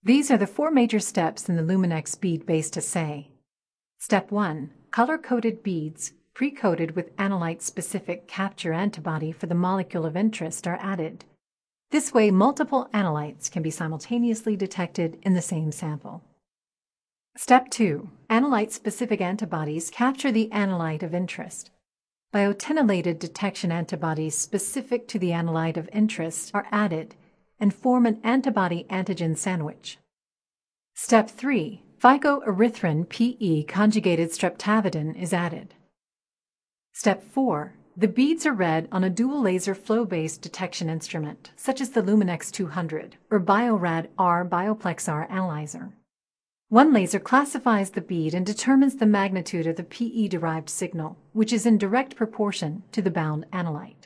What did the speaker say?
These are the four major steps in the Luminex bead-based assay. Step 1. Color-coded beads, pre-coated with analyte-specific capture antibody for the molecule of interest, are added. This way, multiple analytes can be simultaneously detected in the same sample. Step 2. Analyte-specific antibodies capture the analyte of interest. Biotinylated detection antibodies specific to the analyte of interest are added and form an antibody-antigen sandwich. Step 3. Phycoerythrin PE conjugated streptavidin is added. Step 4. The beads are read on a dual laser flow-based detection instrument, such as the Luminex 200 or Biorad-R Bioplex-R analyzer. One laser classifies the bead and determines the magnitude of the PE-derived signal, which is in direct proportion to the bound analyte.